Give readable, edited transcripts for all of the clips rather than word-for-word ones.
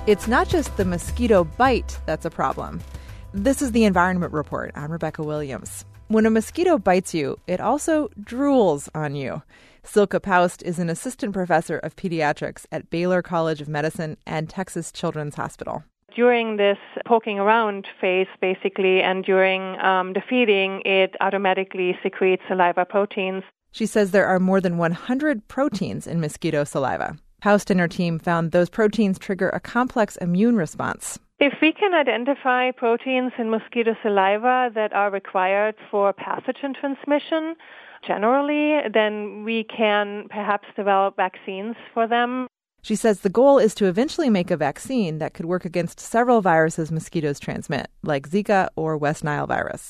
It's not just the mosquito bite that's a problem. This is the Environment Report. I'm Rebecca Williams. When a mosquito bites you, it also drools on you. Silke Paust is an assistant professor of pediatrics at Baylor College of Medicine and Texas Children's Hospital. During this poking around phase, basically, and during the feeding, it automatically secretes saliva proteins. She says there are more than 100 proteins in mosquito saliva. Paust and her team found those proteins trigger a complex immune response. If we can identify proteins in mosquito saliva that are required for pathogen transmission, generally, then we can perhaps develop vaccines for them. She says the goal is to eventually make a vaccine that could work against several viruses mosquitoes transmit, like Zika or West Nile virus.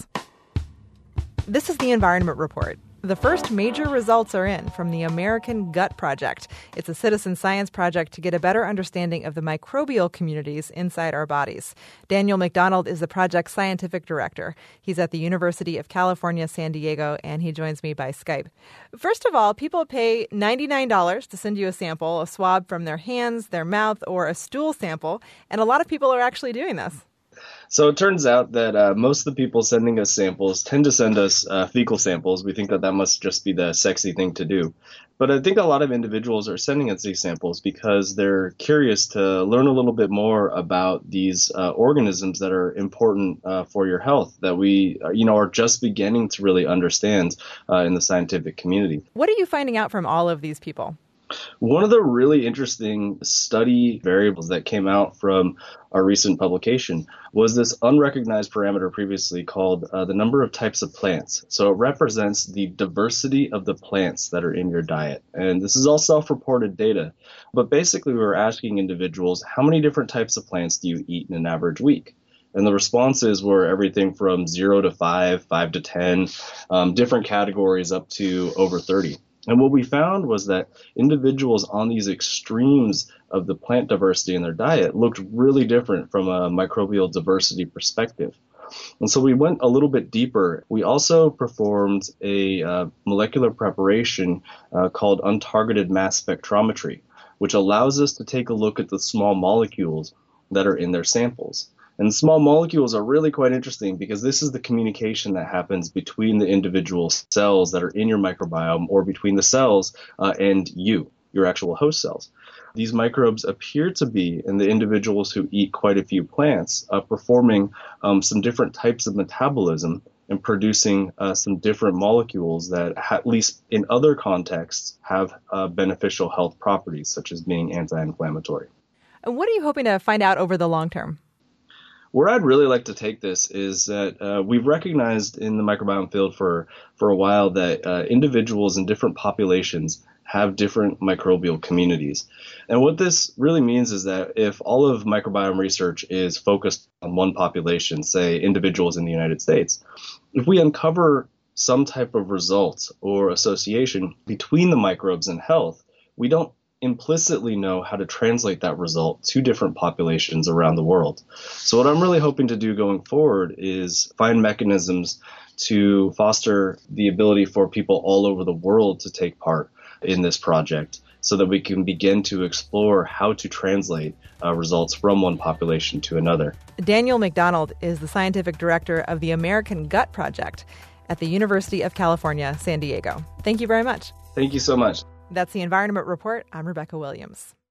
This is the Environment Report. The first major results are in from the American Gut Project. It's a citizen science project to get a better understanding of the microbial communities inside our bodies. Daniel McDonald is the project's scientific director. He's at the University of California, San Diego, and he joins me by Skype. First of all, people pay $99 to send you a sample, a swab from their hands, their mouth, or a stool sample, and a lot of people are actually doing this. So it turns out that most of the people sending us samples tend to send us fecal samples. We think that must just be the sexy thing to do. But I think a lot of individuals are sending us these samples because they're curious to learn a little bit more about these organisms that are important for your health that we are just beginning to really understand in the scientific community. What are you finding out from all of these people? One of the really interesting study variables that came out from our recent publication was this unrecognized parameter previously called the number of types of plants. So it represents the diversity of the plants that are in your diet. And this is all self-reported data. But basically, we were asking individuals, how many different types of plants do you eat in an average week? And the responses were everything from 0 to 5, 5 to 10, different categories up to over 30. And what we found was that individuals on these extremes of the plant diversity in their diet looked really different from a microbial diversity perspective. And so we went a little bit deeper. We also performed a molecular preparation called untargeted mass spectrometry, which allows us to take a look at the small molecules that are in their samples. And small molecules are really quite interesting because this is the communication that happens between the individual cells that are in your microbiome or between the cells and you, your actual host cells. These microbes appear to be, in the individuals who eat quite a few plants, performing some different types of metabolism and producing some different molecules that, at least in other contexts, have beneficial health properties, such as being anti-inflammatory. And what are you hoping to find out over the long term? Where I'd really like to take this is that we've recognized in the microbiome field for a while that individuals in different populations have different microbial communities. And what this really means is that if all of microbiome research is focused on one population, say individuals in the United States, if we uncover some type of result or association between the microbes and health, we don't implicitly know how to translate that result to different populations around the world. So what I'm really hoping to do going forward is find mechanisms to foster the ability for people all over the world to take part in this project so that we can begin to explore how to translate results from one population to another. Daniel McDonald is the scientific director of the American Gut Project at the University of California, San Diego. Thank you very much. Thank you so much. That's the Environment Report. I'm Rebecca Williams.